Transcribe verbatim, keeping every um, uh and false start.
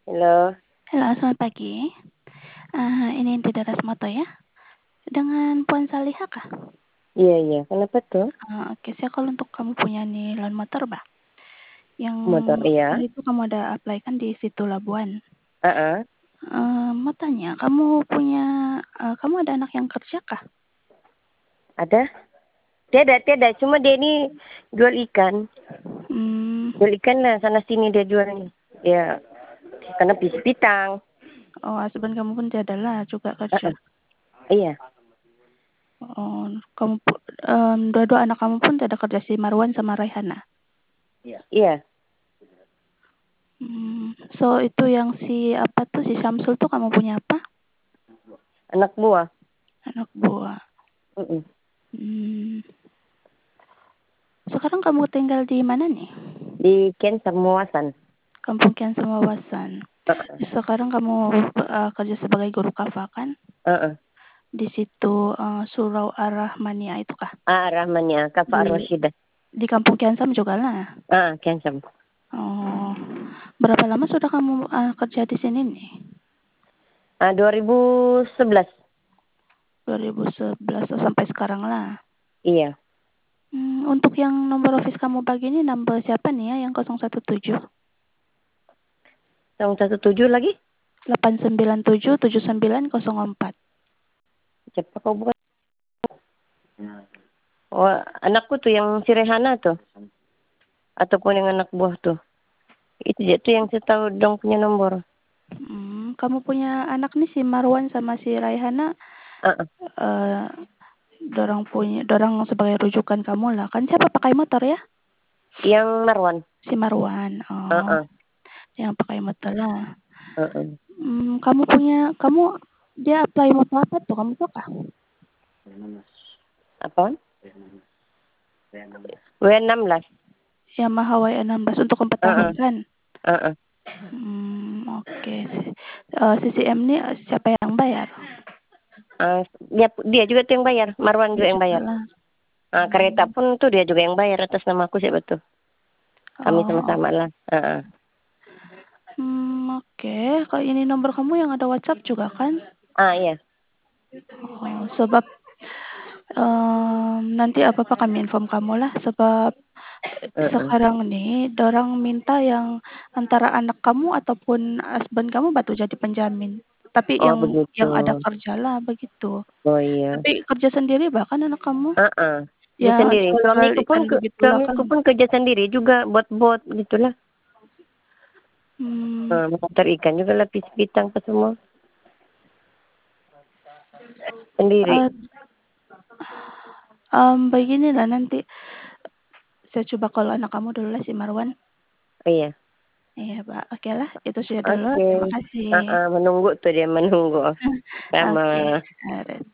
Halo. Halo, selamat pagi. Ah, ini di Daras Moto ya? Dengan Puan Salihah kah? Iya iya, kenapa tuh? Ah, oke, saya kalau untuk kamu punya nih loan motor, Mbak. Yang Motor, iya. waktu itu kamu ada apply kan di situ Labuan. Heeh. Eee, mau tanya, kamu punya eee, kamu ada anak yang kerja kah? Ada? Tiada tiada, cuma dia ini jual ikan. Mmm. Jual ikan lah, sana sini dia jualnya. Ya, karena pis pitang. Oh, husband kamu pun tiadalah juga kerja? Heeh. Iya. Oh, kamu pu mmm, dua-dua anak kamu pun tiada kerja, si Marwan sama Raihana? Iya. Hmm, so itu yang si apa tuh, si Syamsul tuh kamu punya apa? Anak buah. Anak buah. Mhm. Hmm. Sekarang kamu tinggal di mana nih? Di Cancer Muasan. Kampung Cancer Muasan. Heeh. Sekarang kamu uh, kerja sebagai guru K A F A kan? Heeh. Di situ uh, Surau Ar-Rahmania itu kah? Ah, Rahmania, Kafa Di Ar-Rasyidah. di Kampung Kiansam juga lah. Ah, Cancer. Oh, berapa lama sudah kamu uh, kerja di sini nih? Ah, dua ribu sebelas. dua ribu sebelas oh, sampai sekarang lah. Iya. Hmm, untuk yang nomor office kamu pagi ini nomor siapa nih ya? Yang nol satu tujuh? Yang satu tujuh lagi? delapan sembilan tujuh tujuh sembilan nol empat. Siapa kau bukan? Oh, anakku tuh yang si Rehana tuh. Ataupun yang anak buah tuh. Itu dia tuh yang saya tahu dong punya nomor. Hmm, kamu punya anak nih si Marwan sama si Raihana. Uh-uh. Uh, dorang punya, dorang sebagai rujukan kamu lah. Kan siapa pakai motor ya? Yang Marwan. Si Marwan. Oh, Uh-uh. yang pakai motor lah. Uh-uh. Hmm, kamu punya, kamu dia apply motor apa tuh? Kamu tahu kah? Apa? W enam belas. Yamaha Y enam belas untuk empat tahun Uh-uh. kan? Uh-uh. Hmm, oke. Okay. Uh, C C M ini siapa yang bayar? Uh, dia dia juga tuh yang bayar. Marwan Dia juga yang juga bayar. lah. Uh, kereta Hmm. pun tuh dia juga yang bayar atas nama aku siapa tuh. Kami Oh, sama-sama lah. Uh-uh. hmm, oke. Okay. Kalau ini nomor kamu yang ada WhatsApp juga kan? Ah iya. Oh, sebab um, nanti apa-apa kami inform kamu lah. Sebab Uh-uh. sekarang nih, dorang minta yang antara anak kamu ataupun husband kamu batu jadi penjamin. Tapi Oh yang begitu. yang ada kerja lah begitu. Oh iya. Tapi kerja sendiri bahkan anak kamu? Uh-uh. Dia Ya sendiri. jual-jual Suamiku ikan pun ke, begitulah kan? suamiku pun kerja sendiri juga buat bot gitulah. Hmm, Uh, motor ikan juga lapis pitang apa semua. Sendiri. uh, um, beginilah nanti saya coba kalau anak kamu dulu lah si Marwan. Oh iya. Iya, Pak. Oke lah, itu sudah dulu. Oke. Terima kasih. Uh-uh. Menunggu tuh dia menunggu. Sama. Oke.